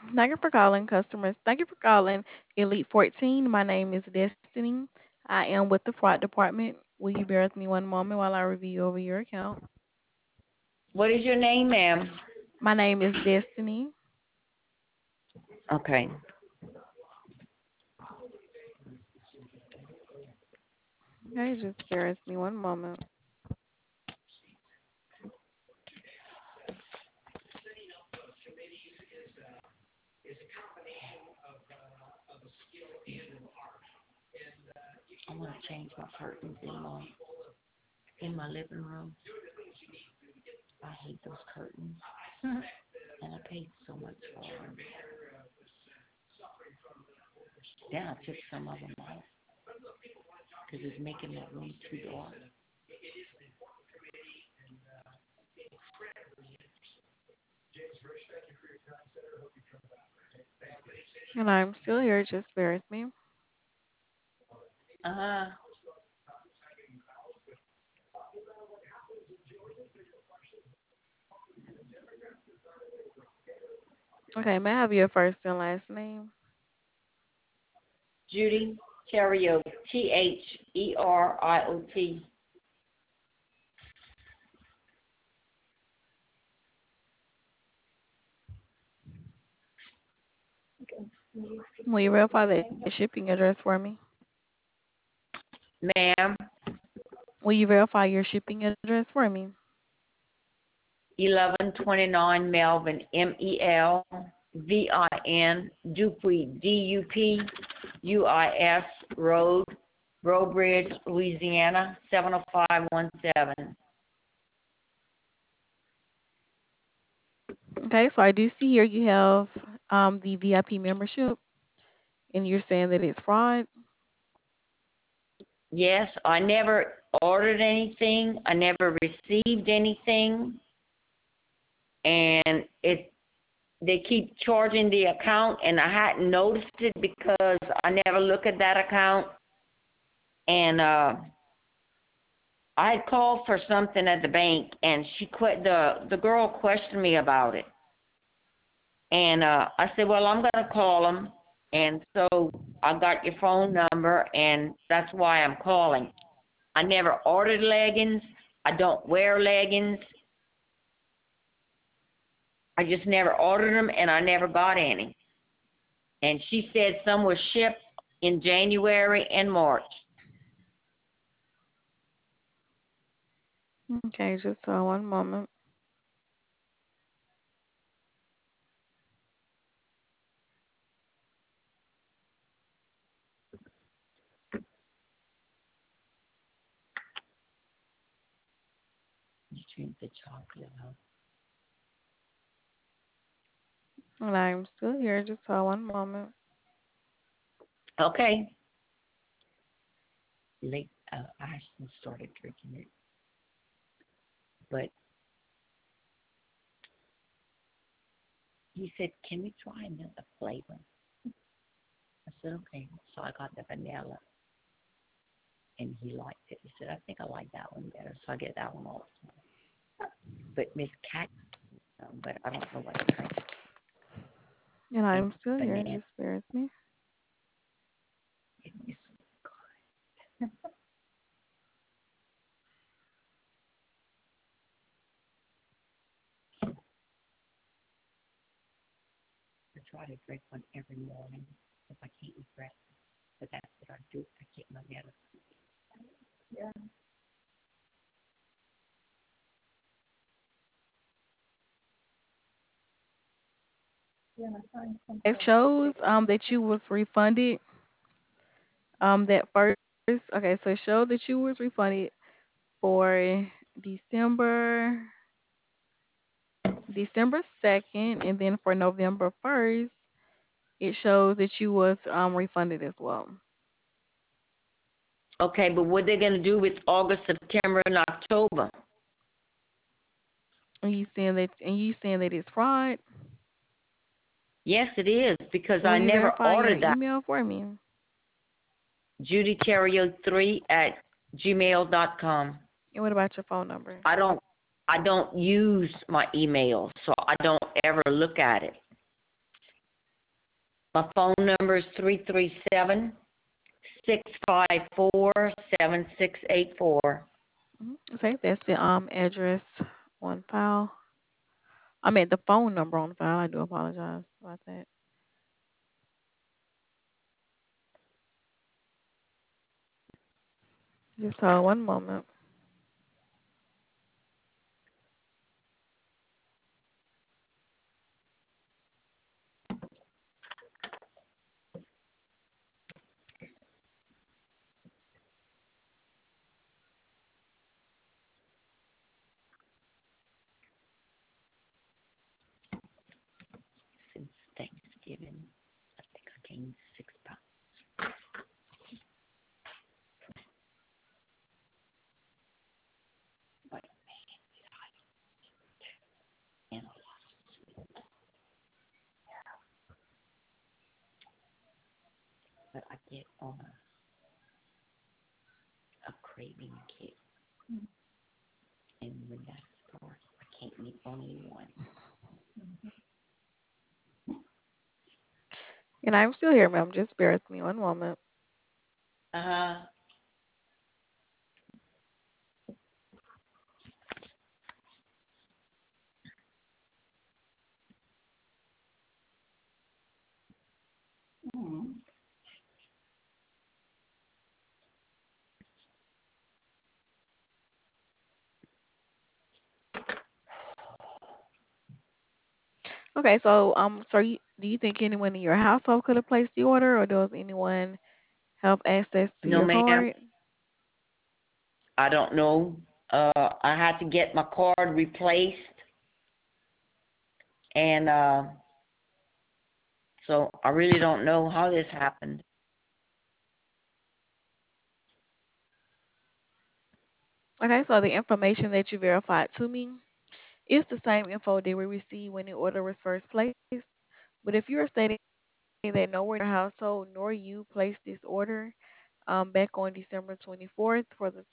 Thank you for calling customers. Thank you for calling Elite 14. My name is Destiny. I am with the fraud department. Will you bear with me one moment while I review over your account? What is your name, ma'am? My name is Destiny. Okay. Okay, just bear with me one moment. I want to change my curtains in my living room. I hate those curtains, and I paid so much for them. Then I took some of them out because it's making my room too dark. And I'm still here. Just bear with me. Uh-huh. Okay, may I have your first and last name? Judy Cheriot, Theriot. Will you verify the shipping address for me? Ma'am, Will you verify your shipping address for me? 1129 Melvin, Melvin, Dupuis, Dupuis Road, Breaux Bridge, Louisiana, 70517. Okay, so I do see here you have the VIP membership, and you're saying that it's fraud. Yes, I never ordered anything. I never received anything. And they keep charging the account, and I hadn't noticed it because I never look at that account. And I had called for something at the bank, and the girl questioned me about it. And I said, well, I'm going to call them. And so I got your phone number, and that's why I'm calling. I never ordered leggings. I don't wear leggings. I just never ordered them, and I never got any. And she said some were shipped in January and March. Okay, just one moment. You drink the chocolate, huh? And I'm still here. Just one moment. Okay. Late, Ashton started drinking it, but he said, "Can we try another flavor?" I said, "Okay." So I got the vanilla, and he liked it. He said, "I think I like that one better," so I get that one also. But Miss Cat, but I don't know what kind. And And I'm still here. banana, Just bear with me. it is I try to drink one every morning if I can't eat breakfast. But that's what I do. I take my medicine. It shows that you was refunded that first. Okay, so it showed that you was refunded for December December 2nd, and then for November 1st, it shows that you was refunded as well. Okay, but what they're gonna do with August, September, and October? And you saying that it's fraud? Yes, it is because Will I you never verify your ordered that. email for me? JudyTerrio3 at gmail.com. And what about your phone number? I don't I don't use my email, so I don't ever look at it. My phone number is 337-654-7684. Okay, that's the address on file. I mean the phone number on file. I do apologize about that. Just hold one moment. Since Thanksgiving, I think I gained 6 pounds. But, and, but I get on a craving kick, and when that starts, I can't eat only one. And I'm still here, ma'am. Just bear with me one moment. Uh-huh. Okay, so do you think anyone in your household could have placed the order, or does anyone have access to No, your ma'am, card? I don't know. I had to get my card replaced, and so I really don't know how this happened. Okay, so the information that you verified to me is the same info that we received when the order was first placed. But if you are stating that nowhere in your household nor you placed this order back on December 24th for the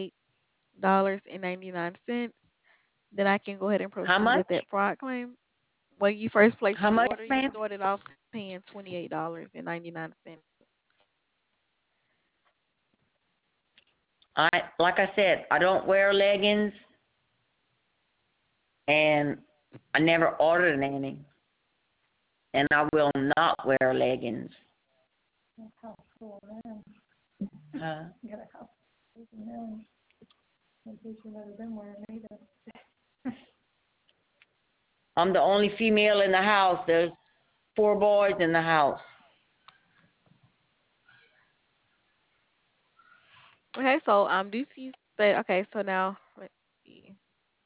$28.99, then I can go ahead and How proceed much? with that fraud claim. When you first placed How the much, order, you ma'am? started off paying $28.99. Like I said, I don't wear leggings, and I never ordered any, and I will not wear leggings. Huh? I'm the only female in the house. There's 4 boys in the house. Okay, so do you see that? Okay, so now let's see.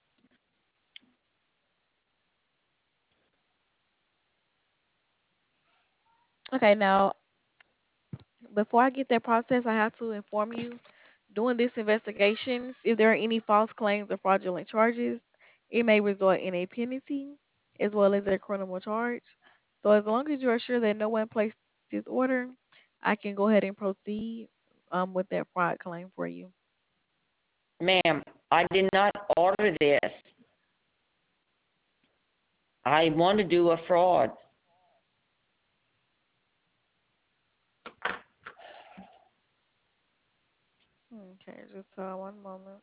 Okay, now before I get that process, I have to inform you during this investigations, if there are any false claims or fraudulent charges, it may result in a penalty as well as a criminal charge. So as long as you are sure that no one placed this order, I can go ahead and proceed with that fraud claim for you. Ma'am, I did not order this. I want to do a fraud. Okay, just one moment.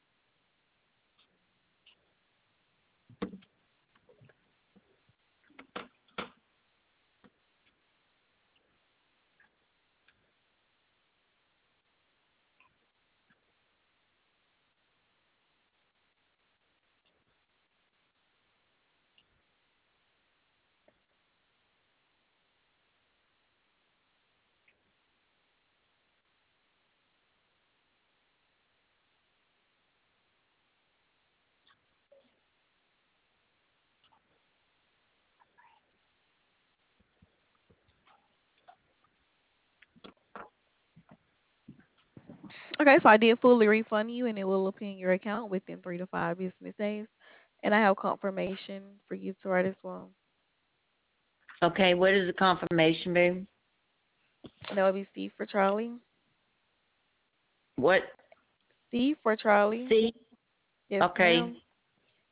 Okay, so I did fully refund you, and it will appear in your account within 3 to 5 business days. And I have confirmation for you to write as well. Okay, what is the confirmation, babe? And that would be C for Charlie. What? C for Charlie. C? Yes, Okay, ma'am.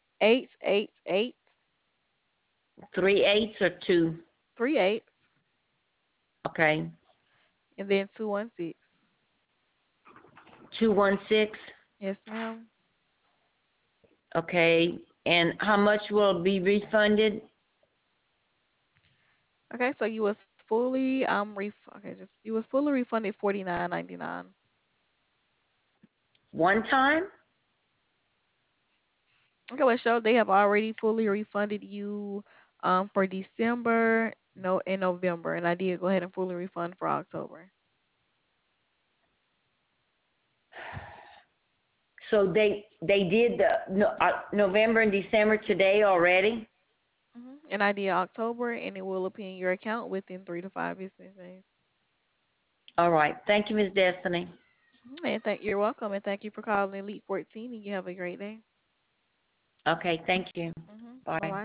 888 3 8s or 2? 38. Okay. and then 216. 216. Yes, ma'am. Okay. And how much will be refunded? Okay, so you was fully okay, just you was fully refunded 49.99. One time? Okay, well, show they have already fully refunded you for December, no, and November, and I did go ahead and fully refund for October. So they did the November and December today already? And I did October, and it will appear in your account within 3 to 5 business days. All right. Thank you, Miss Destiny. And you're welcome, and thank you for calling Elite 14, and you have a great day. Okay, thank you. Bye Bye. bye.